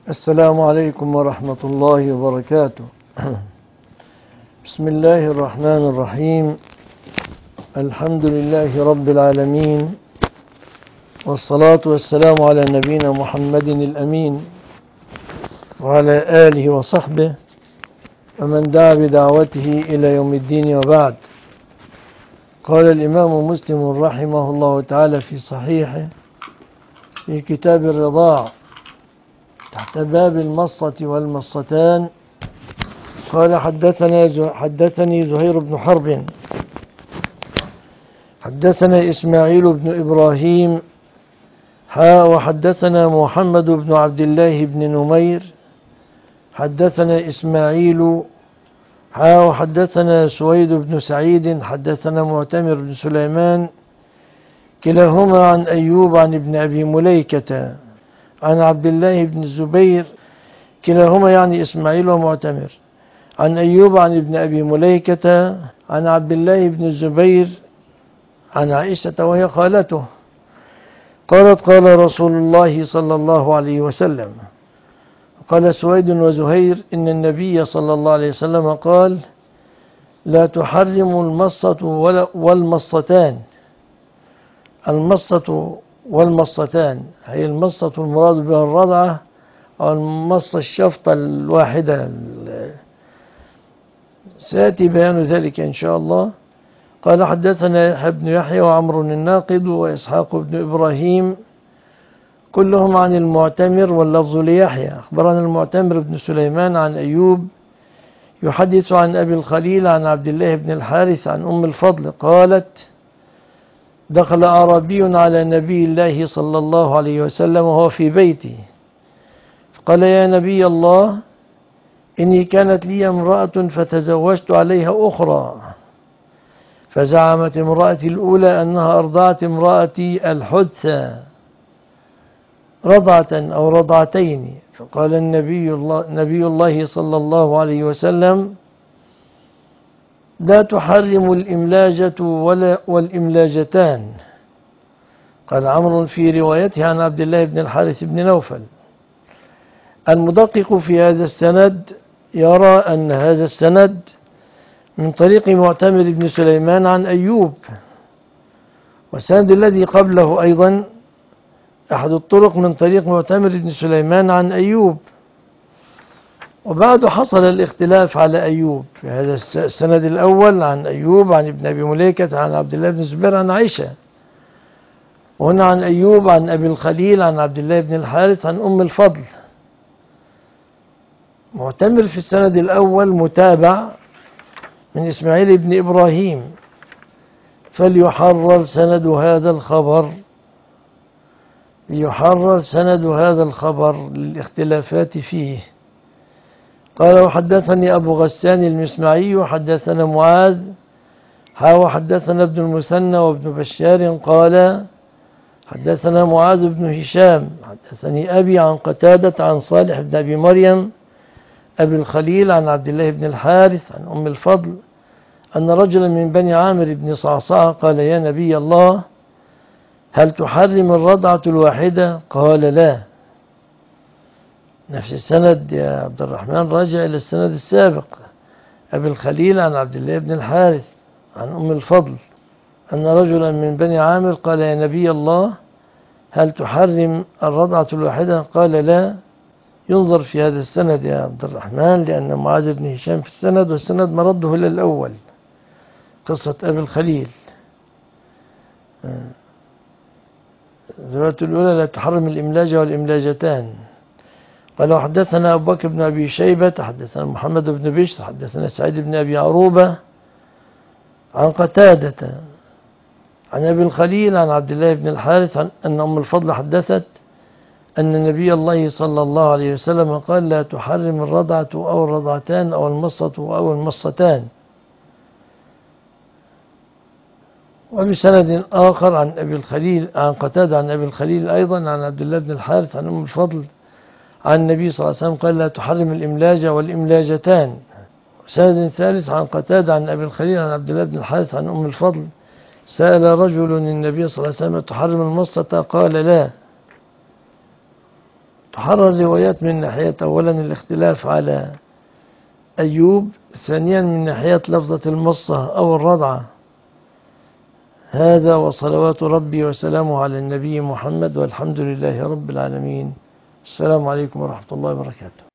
السلام عليكم ورحمة الله وبركاته. بسم الله الرحمن الرحيم. الحمد لله رب العالمين، والصلاة والسلام على نبينا محمد الأمين وعلى آله وصحبه ومن دعا بدعوته إلى يوم الدين، وبعد. قال الإمام مسلم رحمه الله تعالى في صحيحه في كتاب الرضاع تحت باب المصة والمصتان، قال حدثني زهير بن حرب حدثنا إسماعيل بن إبراهيم وحدثنا محمد بن عبد الله بن نمير حدثنا إسماعيل وحدثنا سويد بن سعيد حدثنا معتمر بن سليمان كلاهما عن أيوب عن ابن أبي مليكة عن عبد الله بن الزبير، كلاهما يعني إسماعيل ومعتمر، عن أيوب عن ابن أبي مليكة عن عبد الله بن الزبير عن عائشة وهي خالته قالت: قال رسول الله صلى الله عليه وسلم. قال سويد وزهير: إن النبي صلى الله عليه وسلم قال: لا تحرم المصة والمصتان. المصة والمصتان هي المصة المراد بها الرضعة، أو المصة الشفطة الواحدة، سيأتي بيان ذلك إن شاء الله. قال: حدثنا يحيى بن يحيى وعمر الناقد وإسحاق بن إبراهيم كلهم عن المعتمر، واللفظ ليحيى. أخبرنا المعتمر بن سليمان عن أيوب يحدث عن أبي الخليل عن عبد الله بن الحارث عن أم الفضل قالت: دخل أعرابي على نبي الله صلى الله عليه وسلم وهو في بيتي، فقال: يا نبي الله، إني كانت لي امرأة فتزوجت عليها أخرى، فزعمت امرأتي الأولى أنها أرضعت امرأتي الحدثى رضعة أو رضعتين. فقال نبي الله صلى الله عليه وسلم: لا تحرم الإملاجة والإملاجتان. قال عمرو في روايته عن عبد الله بن الحارث بن نوفل. المدقق في هذا السند يرى أن هذا السند من طريق معتمر بن سليمان عن أيوب، والسند الذي قبله أيضا أحد الطرق من طريق معتمر بن سليمان عن أيوب. وبعد حصل الاختلاف على أيوب في هذا السند الأول عن أيوب عن ابن أبي مليكة عن عبد الله بن الزبير عن عائشة، وهنا عن أيوب عن أبي الخليل عن عبد الله بن الحارث عن أم الفضل. معتمر في السند الأول متابع من إسماعيل بن إبراهيم، فليحرر سند هذا الخبر للاختلافات فيه. قال: وحدثني أبو غسان المسمعي وحدثنا معاذ وحدثنا ابن المثنى وابن بشار قال: حدثنا معاذ بن هشام حدثني أبي عن قتادة عن صالح بن أبي مريم أبي الخليل عن عبد الله بن الحارث عن أم الفضل أن رجلا من بني عامر بن صعصع قال: يا نبي الله، هل تحرم الرضعة الواحدة؟ قال: لا. نفس السند يا عبد الرحمن راجع إلى السند السابق، أبي الخليل عن عبد الله بن الحارث عن أم الفضل أن رجلا من بني عامر قال: يا نبي الله، هل تحرم الرضعة الواحدة؟ قال: لا. ينظر في هذا السند يا عبد الرحمن، لأن معاذ بن هشام في السند، والسند مرده إلى الأول، قصة أبي الخليل. الرواية الأولى: لا تحرم الإملاج والإملاجتان. قال: وحدثنا أبو بكر بن أبي شيبة حدثنا محمد بن بشر حدثنا سعيد بن أبي عروبة عن قتادة عن أبي الخليل عن عبد الله بن الحارث أن أم الفضل حدثت أن نبي الله صلى الله عليه وسلم قال: لا تحرم الرضعة أو الرضعتان أو المصة أو المصتان. وبسند آخر عن أبي الخليل عن قتادة عن أبي الخليل أيضا عن عبد الله بن الحارث عن أم الفضل عن النبي صلى الله عليه وسلم قال: لا تحرم الإملاج والإملاجتان. سند ثالث عن قتادة عن أبي الخليل عن عبد الله بن الحارث عن أم الفضل: سأل رجل النبي صلى الله عليه وسلم: تحرم المصة؟ قال: لا. تحرر الروايات من ناحية أولا الاختلاف على أيوب، ثانيا من ناحية لفظة المصة أو الرضعة. هذا وصلوات ربي وسلامه على النبي محمد، والحمد لله رب العالمين. السلام عليكم ورحمة الله وبركاته.